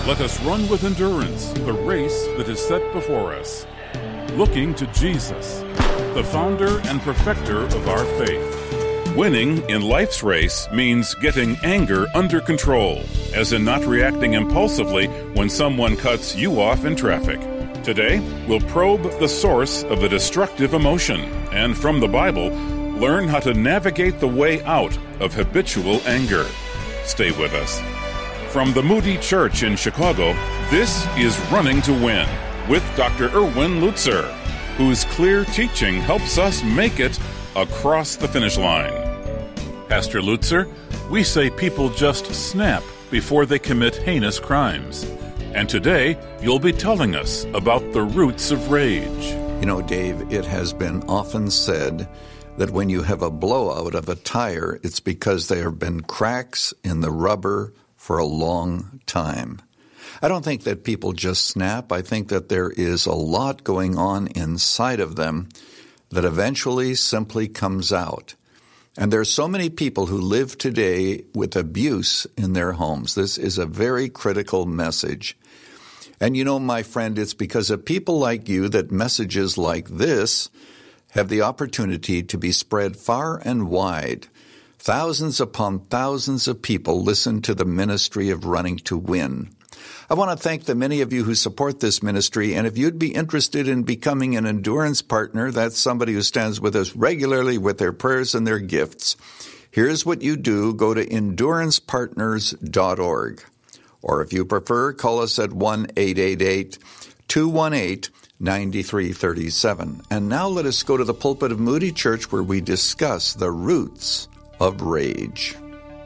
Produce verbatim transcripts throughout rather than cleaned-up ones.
Let us run with endurance the race that is set before us, looking to Jesus, the founder and perfecter of our faith. Winning in life's race means getting anger under control, as in not reacting impulsively when someone cuts you off in traffic. Today, we'll probe the source of the destructive emotion, and from the Bible, learn how to navigate the way out of habitual anger. Stay with us. From the Moody Church in Chicago, this is Running to Win with Doctor Erwin Lutzer, whose clear teaching helps us make it across the finish line. Pastor Lutzer, we say people just snap before they commit heinous crimes. And today, you'll be telling us about the roots of rage. You know, Dave, it has been often said that when you have a blowout of a tire, it's because there have been cracks in the rubber for a long time. I don't think that people just snap. I think that there is a lot going on inside of them that eventually simply comes out. And there are so many people who live today with abuse in their homes. This is a very critical message. And you know, my friend, it's because of people like you that messages like this have the opportunity to be spread far and wide. Thousands upon thousands of people listen to the ministry of Running to Win. I want to thank the many of you who support this ministry, and if you'd be interested in becoming an endurance partner, that's somebody who stands with us regularly with their prayers and their gifts. Here's what you do. Go to endurance partners dot org. Or if you prefer, call us at one eight eight eight, two one eight, nine three three seven. And now let us go to the pulpit of Moody Church where we discuss the roots of rage.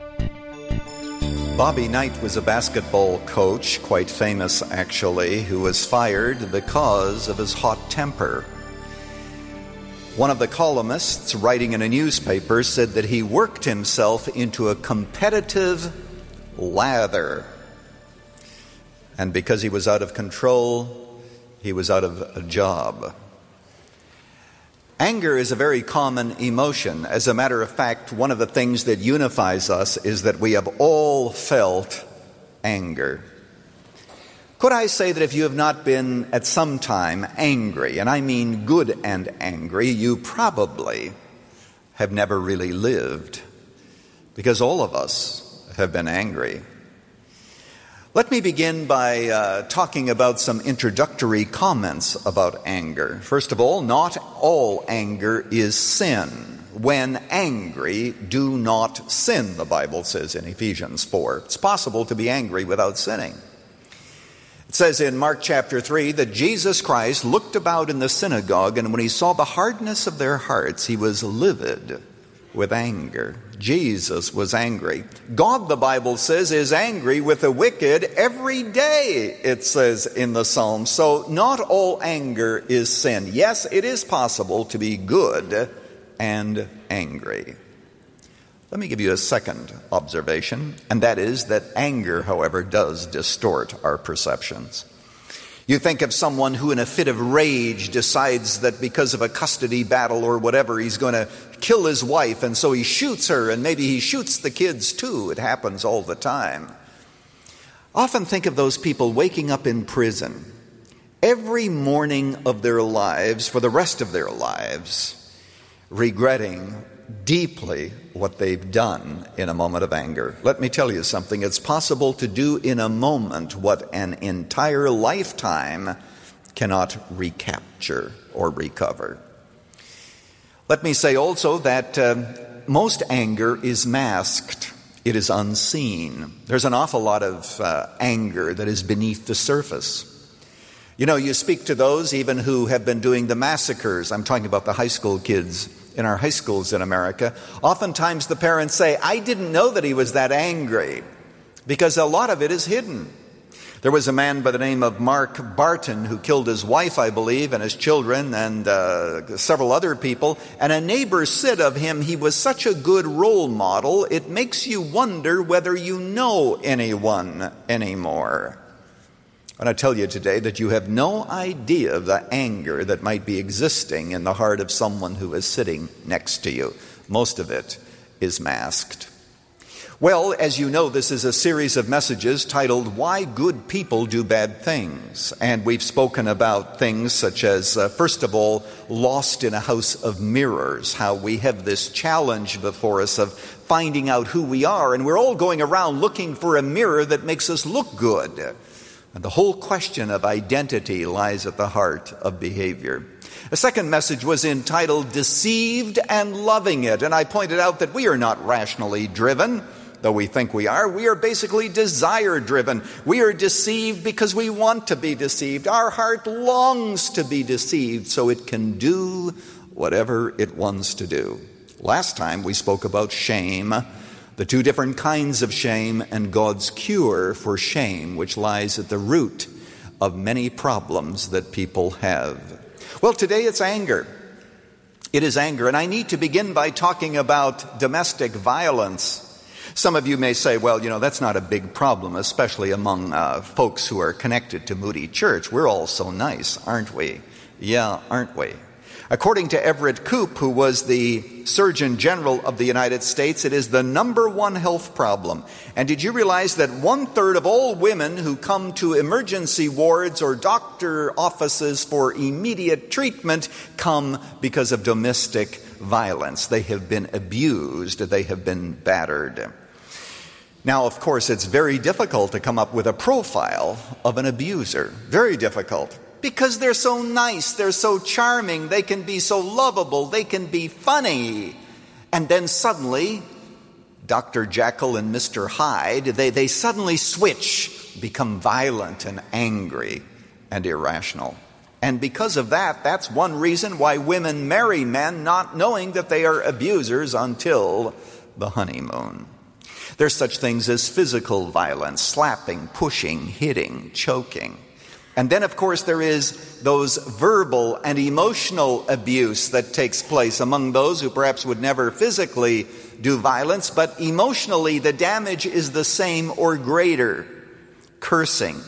Bobby Knight was a basketball coach, quite famous actually, who was fired because of his hot temper. One of the columnists writing in a newspaper said that he worked himself into a competitive lather. And because he was out of control, he was out of a job. Anger is a very common emotion. As a matter of fact, one of the things that unifies us is that we have all felt anger. Could I say that if you have not been at some time angry, and I mean good and angry, you probably have never really lived, because all of us have been angry. Let me begin by uh, talking about some introductory comments about anger. First of all, not all anger is sin. When angry, do not sin, the Bible says in Ephesians four. It's possible to be angry without sinning. It says in Mark chapter three that Jesus Christ looked about in the synagogue, and when he saw the hardness of their hearts, he was livid with anger. Jesus was angry. God, the Bible says, is angry with the wicked every day, it says in the Psalms. So not all anger is sin. Yes, it is possible to be good and angry. Let me give you a second observation, and that is that anger, however, does distort our perceptions. You think of someone who in a fit of rage decides that because of a custody battle or whatever, he's going to kill his wife, and so he shoots her, and maybe he shoots the kids too. It happens all the time. Often think of those people waking up in prison every morning of their lives, for the rest of their lives, regretting deeply what they've done in a moment of anger. Let me tell you something. It's possible to do in a moment what an entire lifetime cannot recapture or recover. Let me say also that uh, most anger is masked. It is unseen. There's an awful lot of uh, anger that is beneath the surface. You know, you speak to those even who have been doing the massacres. I'm talking about the high school kids in our high schools in America. Oftentimes the parents say, I didn't know that he was that angry, because a lot of it is hidden. There was a man by the name of Mark Barton who killed his wife, I believe, and his children and uh, several other people. And a neighbor said of him, he was such a good role model, it makes you wonder whether you know anyone anymore. And I tell you today that you have no idea of the anger that might be existing in the heart of someone who is sitting next to you. Most of it is masked. Well, as you know, this is a series of messages titled, Why Good People Do Bad Things. And we've spoken about things such as, uh, first of all, lost in a house of mirrors, how we have this challenge before us of finding out who we are. And we're all going around looking for a mirror that makes us look good. And the whole question of identity lies at the heart of behavior. A second message was entitled, Deceived and Loving It. And I pointed out that we are not rationally driven, though we think we are. We are basically desire-driven. We are deceived because we want to be deceived. Our heart longs to be deceived so it can do whatever it wants to do. Last time we spoke about shame, the two different kinds of shame, and God's cure for shame, which lies at the root of many problems that people have. Well, today it's anger. It is anger, and I need to begin by talking about domestic violence. Some of you may say, well, you know, that's not a big problem, especially among uh, folks who are connected to Moody Church. We're all so nice, aren't we? Yeah, aren't we? According to Everett Koop, who was the Surgeon General of the United States, it is the number one health problem. And did you realize that one-third of all women who come to emergency wards or doctor offices for immediate treatment come because of domestic violence? They have been abused. They have been battered. Now, of course, it's very difficult to come up with a profile of an abuser. Very difficult. Because they're so nice, they're so charming, they can be so lovable, they can be funny. And then suddenly, Doctor Jekyll and Mister Hyde, they, they suddenly switch, become violent and angry and irrational. And because of that, that's one reason why women marry men not knowing that they are abusers until the honeymoon. There's such things as physical violence, slapping, pushing, hitting, choking. And then, of course, there is those verbal and emotional abuse that takes place among those who perhaps would never physically do violence, but emotionally the damage is the same or greater. Cursing,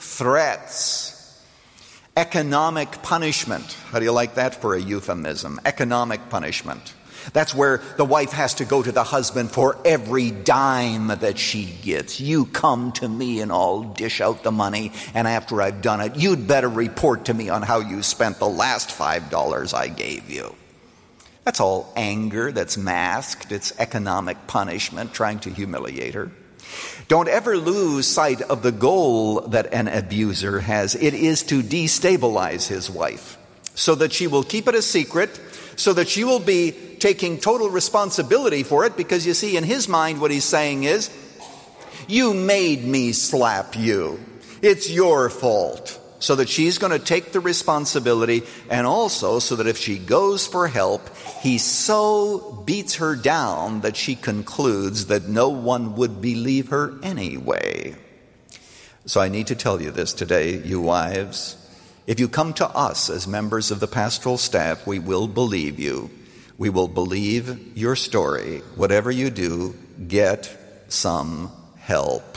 threats, economic punishment. How do you like that for a euphemism? Economic punishment. That's where the wife has to go to the husband for every dime that she gets. You come to me and I'll dish out the money, and after I've done it, you'd better report to me on how you spent the last five dollars I gave you. That's all anger that's masked. It's economic punishment, trying to humiliate her. Don't ever lose sight of the goal that an abuser has. It is to destabilize his wife so that she will keep it a secret, so that she will be taking total responsibility for it, because you see, in his mind, what he's saying is, you made me slap you. It's your fault. So that she's going to take the responsibility, and also so that if she goes for help, he so beats her down that she concludes that no one would believe her anyway. So I need to tell you this today, you wives. If you come to us as members of the pastoral staff, we will believe you. We will believe your story. Whatever you do, get some help.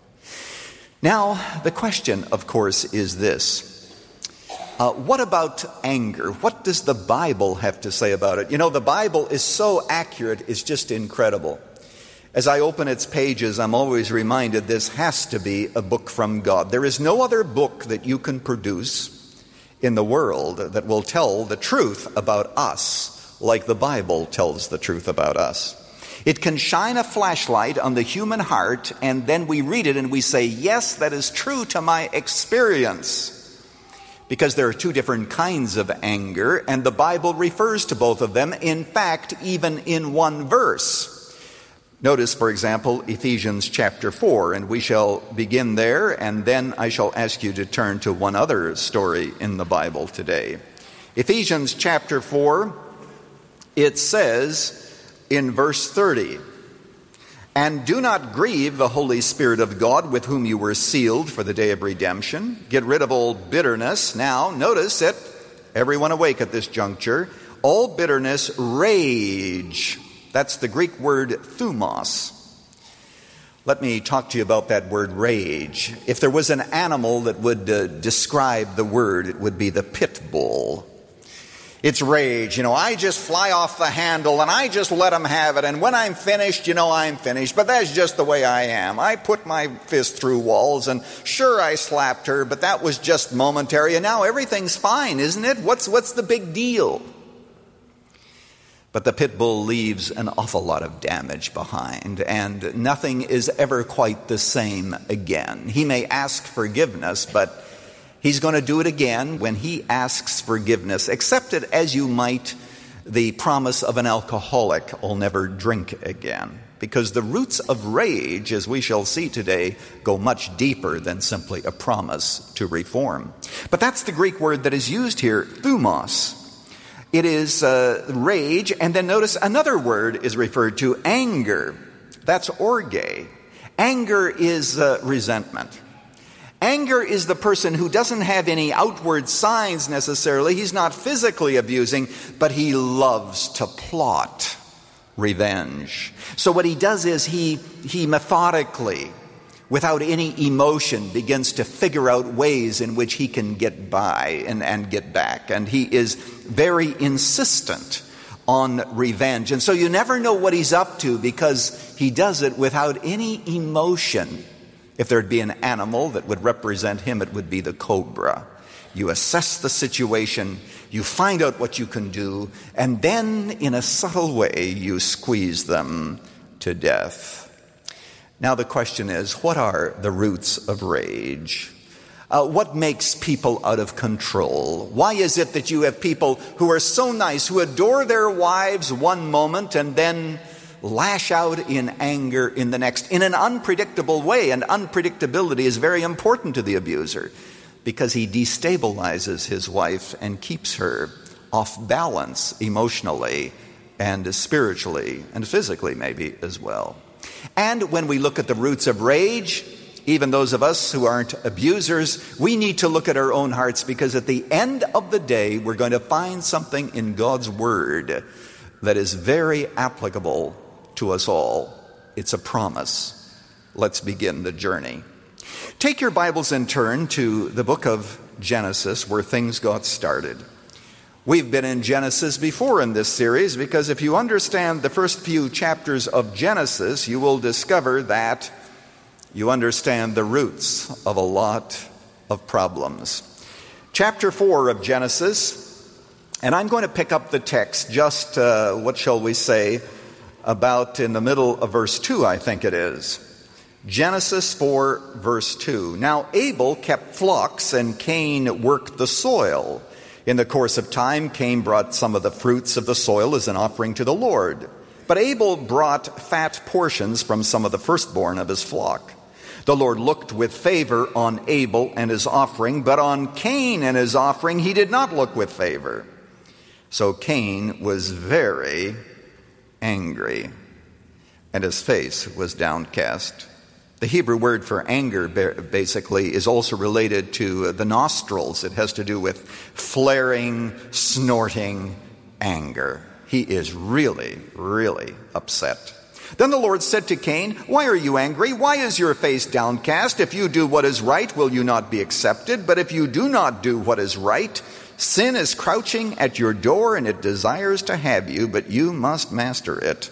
Now, the question, of course, is this. Uh, what about anger? What does the Bible have to say about it? You know, the Bible is so accurate, it's just incredible. As I open its pages, I'm always reminded this has to be a book from God. There is no other book that you can produce in the world that will tell the truth about us like the Bible tells the truth about us. It can shine a flashlight on the human heart, and then we read it and we say, yes, that is true to my experience. Because there are two different kinds of anger, and the Bible refers to both of them, in fact, even in one verse. Notice, for example, Ephesians chapter four, and we shall begin there, and then I shall ask you to turn to one other story in the Bible today. Ephesians chapter four, it says in verse thirty, and do not grieve the Holy Spirit of God, with whom you were sealed for the day of redemption. Get rid of all bitterness. Now, notice it, everyone awake at this juncture, all bitterness, rage. That's the Greek word thumos. Let me talk to you about that word rage. If there was an animal that would uh, describe the word, it would be the pit bull. It's rage. You know, I just fly off the handle and I just let them have it. And when I'm finished, you know I'm finished. But that's just the way I am. I put my fist through walls and sure I slapped her, but that was just momentary. And now everything's fine, isn't it? What's, what's the big deal? But the pit bull leaves an awful lot of damage behind, and nothing is ever quite the same again. He may ask forgiveness, but he's going to do it again when he asks forgiveness. Accept it as you might the promise of an alcoholic, I'll never drink again. Because the roots of rage, as we shall see today, go much deeper than simply a promise to reform. But that's the Greek word that is used here, thumos. It is uh, rage, and then notice another word is referred to, anger. That's orge. Anger is uh, resentment. Anger is the person who doesn't have any outward signs necessarily. He's not physically abusing, but he loves to plot revenge. So what he does is he, he methodically, without any emotion, begins to figure out ways in which he can get by and, and get back. And he is very insistent on revenge. And so you never know what he's up to because he does it without any emotion. If there'd be an animal that would represent him, it would be the cobra. You assess the situation, you find out what you can do, and then in a subtle way you squeeze them to death. Now the question is, what are the roots of rage? Uh, what makes people out of control? Why is it that you have people who are so nice, who adore their wives one moment and then lash out in anger in the next, in an unpredictable way? And unpredictability is very important to the abuser because he destabilizes his wife and keeps her off balance emotionally and spiritually and physically maybe as well. And when we look at the roots of rage, even those of us who aren't abusers, we need to look at our own hearts because at the end of the day, we're going to find something in God's Word that is very applicable to us all. It's a promise. Let's begin the journey. Take your Bibles and turn to the book of Genesis, where things got started. We've been in Genesis before in this series because if you understand the first few chapters of Genesis, you will discover that you understand the roots of a lot of problems. Chapter four of Genesis, and I'm going to pick up the text just, uh, what shall we say, about in the middle of verse two, I think it is. Genesis four, verse two. Now Abel kept flocks and Cain worked the soil. In the course of time, Cain brought some of the fruits of the soil as an offering to the Lord. But Abel brought fat portions from some of the firstborn of his flock. The Lord looked with favor on Abel and his offering, but on Cain and his offering he did not look with favor. So Cain was very angry, and his face was downcast. The Hebrew word for anger basically is also related to the nostrils. It has to do with flaring, snorting anger. He is really, really upset. Then the Lord said to Cain, "Why are you angry? Why is your face downcast? If you do what is right, will you not be accepted? But if you do not do what is right, sin is crouching at your door and it desires to have you, but you must master it."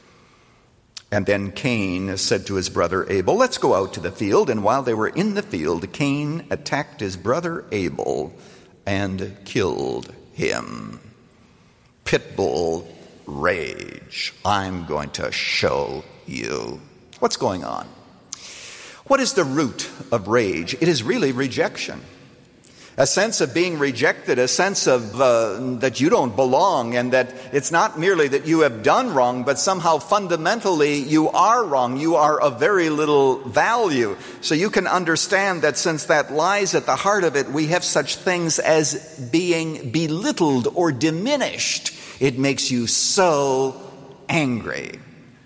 And then Cain said to his brother Abel, "Let's go out to the field." And while they were in the field, Cain attacked his brother Abel and killed him. Pit bull rage. I'm going to show you. What's going on? What is the root of rage? It is really rejection. A sense of being rejected, a sense of uh, that you don't belong, and that it's not merely that you have done wrong, but somehow fundamentally you are wrong. You are of very little value. So you can understand that since that lies at the heart of it, we have such things as being belittled or diminished. It makes you so angry.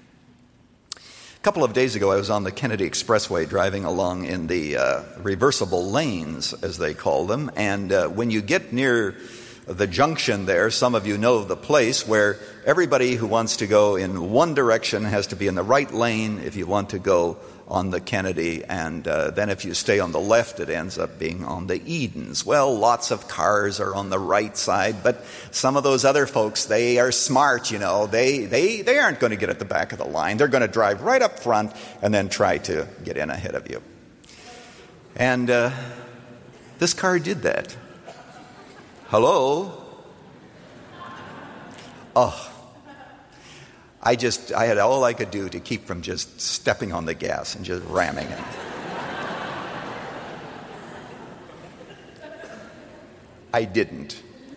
A couple of days ago, I was on the Kennedy Expressway driving along in the uh, reversible lanes, as they call them. And uh, when you get near the junction there, some of you know the place where everybody who wants to go in one direction has to be in the right lane. If you want to go on the Kennedy, and uh, then if you stay on the left, it ends up being on the Edens. Well, lots of cars are on the right side, but some of those other folks, they are smart, you know. They they they aren't going to get at the back of the line. They're going to drive right up front and then try to get in ahead of you. And uh, this car did that. Hello? Oh. I just, I had all I could do to keep from just stepping on the gas and just ramming it. I didn't.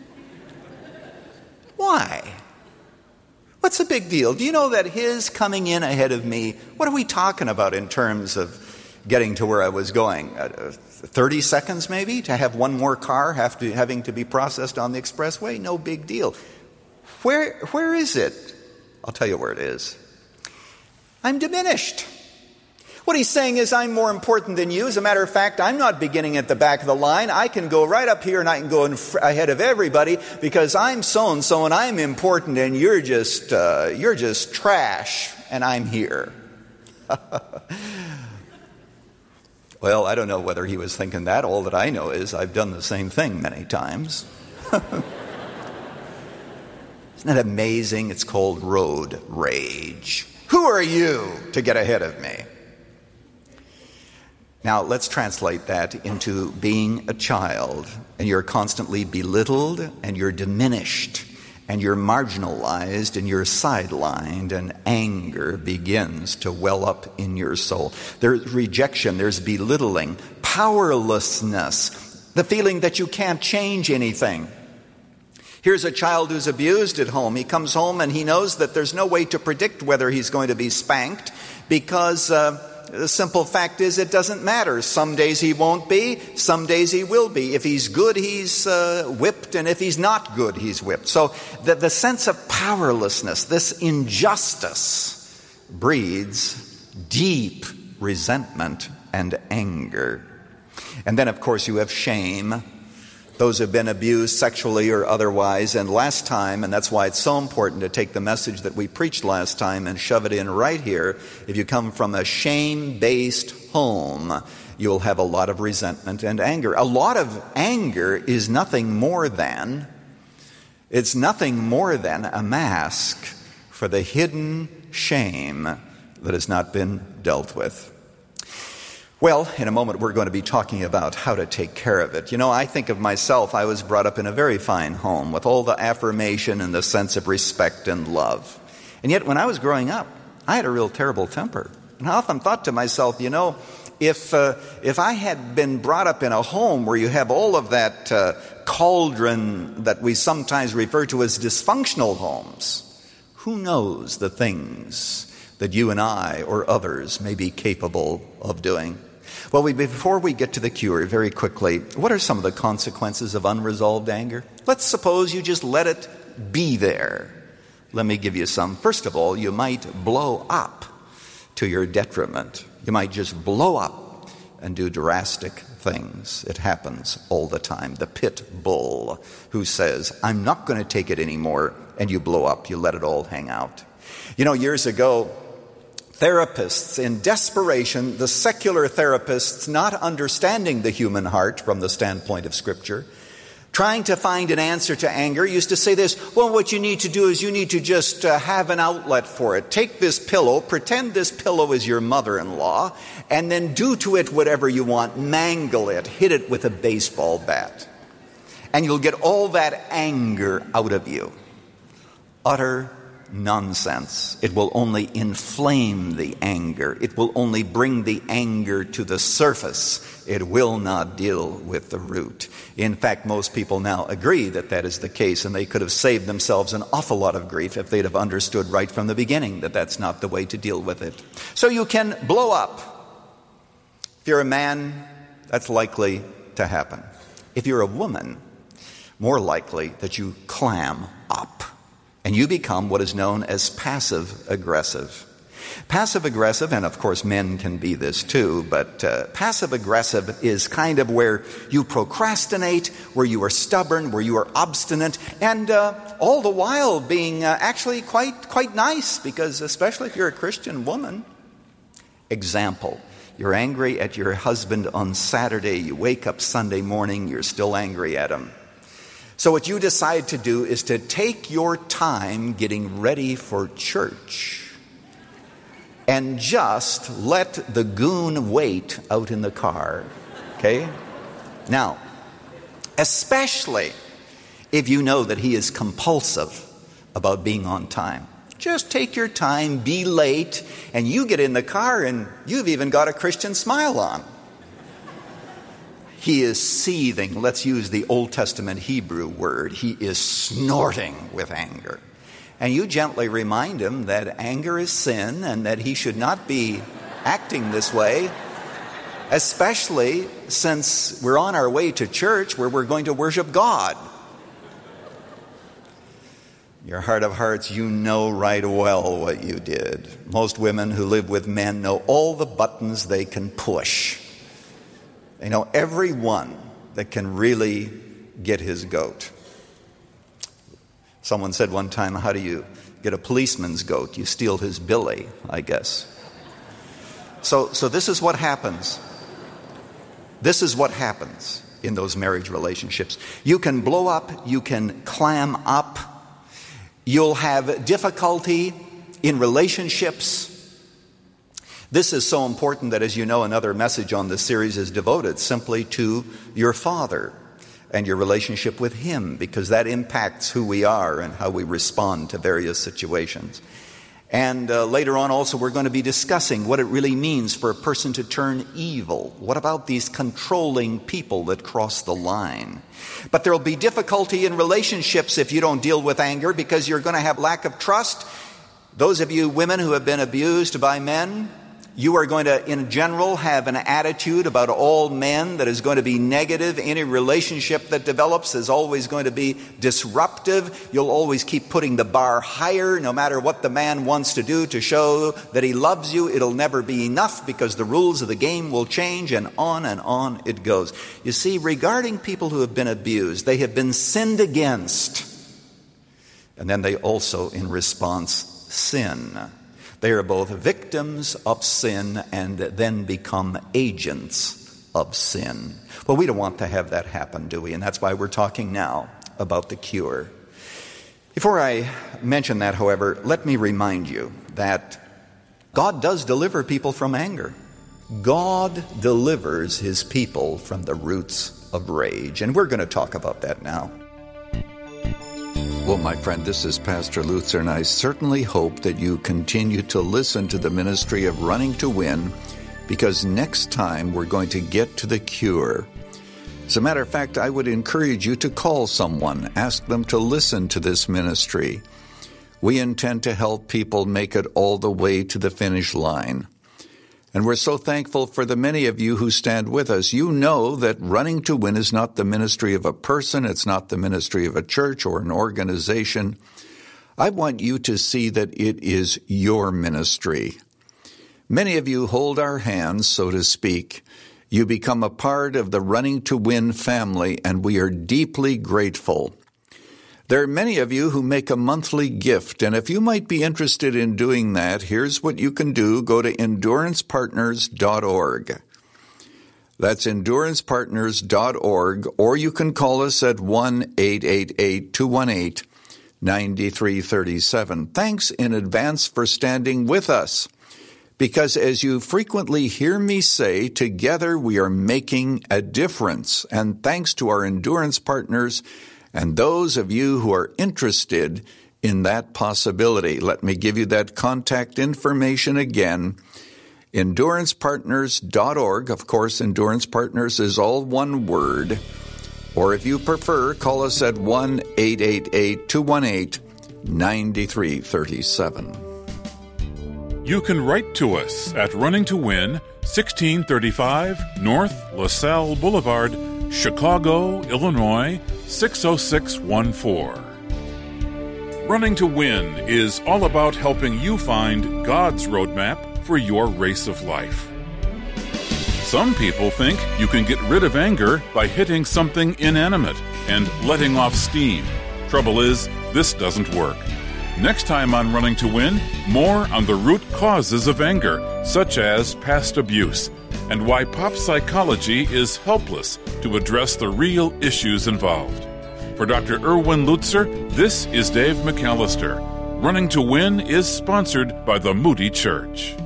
Why? What's the big deal? Do you know that his coming in ahead of me, what are we talking about in terms of getting to where I was going? Uh, thirty seconds maybe to have one more car have to, having to be processed on the expressway? No big deal. Where, where is it? I'll tell you where it is. I'm diminished. What he's saying is I'm more important than you. As a matter of fact, I'm not beginning at the back of the line. I can go right up here and I can go in fr- ahead of everybody because I'm so-and-so and I'm important and you're just, uh, you're just trash and I'm here. Well, I don't know whether he was thinking that. All that I know is I've done the same thing many times. Isn't that amazing? It's called road rage. Who are you to get ahead of me? Now, let's translate that into being a child, and you're constantly belittled, and you're diminished, and you're marginalized, and you're sidelined, and anger begins to well up in your soul. There's rejection, there's belittling, powerlessness, the feeling that you can't change anything. Here's a child who's abused at home. He comes home and he knows that there's no way to predict whether he's going to be spanked because uh, the simple fact is it doesn't matter. Some days he won't be, some days he will be. If he's good, he's uh, whipped, and if he's not good, he's whipped. So the, the sense of powerlessness, this injustice, breeds deep resentment and anger. And then, of course, you have shame. Those who have been abused sexually or otherwise. And last time, and that's why it's so important to take the message that we preached last time and shove it in right here. If you come from a shame-based home, you'll have a lot of resentment and anger. A lot of anger is nothing more than, it's nothing more than a mask for the hidden shame that has not been dealt with. Well, in a moment we're going to be talking about how to take care of it. You know, I think of myself, I was brought up in a very fine home with all the affirmation and the sense of respect and love. And yet when I was growing up, I had a real terrible temper. And I often thought to myself, you know, if uh, if I had been brought up in a home where you have all of that uh, cauldron that we sometimes refer to as dysfunctional homes, who knows the things that you and I or others may be capable of doing. Well, we, before we get to the cure, very quickly, what are some of the consequences of unresolved anger? Let's suppose you just let it be there. Let me give you some. First of all, you might blow up to your detriment. You might just blow up and do drastic things. It happens all the time. The pit bull who says, I'm not going to take it anymore, and you blow up. You let it all hang out. You know, years ago, therapists in desperation, the secular therapists not understanding the human heart from the standpoint of Scripture, trying to find an answer to anger, used to say this, well, what you need to do is you need to just uh, have an outlet for it. Take this pillow, pretend this pillow is your mother-in-law, and then do to it whatever you want. Mangle it, hit it with a baseball bat. And you'll get all that anger out of you. Utter nonsense. It will only inflame the anger. It will only bring the anger to the surface. It will not deal with the root. In fact, most people now agree that that is the case, and they could have saved themselves an awful lot of grief if they'd have understood right from the beginning that that's not the way to deal with it. So you can blow up. If you're a man, that's likely to happen. If you're a woman, more likely that you clam up. And you become what is known as passive-aggressive. Passive-aggressive, and of course men can be this too, but uh, passive-aggressive is kind of where you procrastinate, where you are stubborn, where you are obstinate, and uh, all the while being uh, actually quite quite nice, because especially if you're a Christian woman, Example, you're angry at your husband on Saturday. You wake up Sunday morning, you're still angry at him. So what you decide to do is to take your time getting ready for church and just let the goon wait out in the car, okay? Now, especially if you know that he is compulsive about being on time. Just take your time, be late, and you get in the car and you've even got a Christian smile on. He is seething. Let's use the Old Testament Hebrew word. He is snorting with anger. And you gently remind him that anger is sin and that he should not be acting this way, especially since we're on our way to church where we're going to worship God. Your heart of hearts, you know right well what you did. Most women who live with men know all the buttons they can push. They know every one that can really get his goat. Someone said one time, how do you get a policeman's goat? You steal his billy, I guess. So, so this is what happens. This is what happens in those marriage relationships. You can blow up, you can clam up, you'll have difficulty in relationships. This is so important that, as you know, another message on this series is devoted simply to your father and your relationship with him, because that impacts who we are and how we respond to various situations. And uh, later on also we're going to be discussing what it really means for a person to turn evil. What about these controlling people that cross the line? But there will be difficulty in relationships if you don't deal with anger, because you're going to have lack of trust. Those of you women who have been abused by men, you are going to, in general, have an attitude about all men that is going to be negative. Any relationship that develops is always going to be disruptive. You'll always keep putting the bar higher, no matter what the man wants to do to show that he loves you. It'll never be enough because the rules of the game will change, and on and on it goes. You see, regarding people who have been abused, they have been sinned against. And then they also, in response, sin. They are both victims of sin and then become agents of sin. Well, we don't want to have that happen, do we? And that's why we're talking now about the cure. Before I mention that, however, let me remind you that God does deliver people from anger. God delivers his people from the roots of rage. And we're going to talk about that now. Well, my friend, this is Pastor Lutzer, and I certainly hope that you continue to listen to the ministry of Running to Win, because next time we're going to get to the cure. As a matter of fact, I would encourage you to call someone, ask them to listen to this ministry. We intend to help people make it all the way to the finish line. And we're so thankful for the many of you who stand with us. You know that Running to Win is not the ministry of a person. It's not the ministry of a church or an organization. I want you to see that it is your ministry. Many of you hold our hands, so to speak. You become a part of the Running to Win family, and we are deeply grateful. There are many of you who make a monthly gift, and if you might be interested in doing that, here's what you can do. Go to endurance partners dot org. That's endurance partners dot org, or you can call us at one eight eight eight, two one eight, nine three three seven. Thanks in advance for standing with us, because as you frequently hear me say, together we are making a difference, and thanks to our endurance partners and those of you who are interested in that possibility. Let me give you that contact information again. endurance partners dot org. Of course, Endurance Partners is all one word. Or if you prefer, call us at one eight eight eight, two one eight, nine three three seven. You can write to us at Running to Win, sixteen thirty-five North LaSalle Boulevard, Chicago, Illinois, six oh six one four. Running to Win is all about helping you find God's roadmap for your race of life. Some people think you can get rid of anger by hitting something inanimate and letting off steam. Trouble is, this doesn't work. Next time on Running to Win, more on the root causes of anger, such as past abuse and why pop psychology is helpless to address the real issues involved. For Doctor Erwin Lutzer, this is Dave McAllister. Running to Win is sponsored by the Moody Church.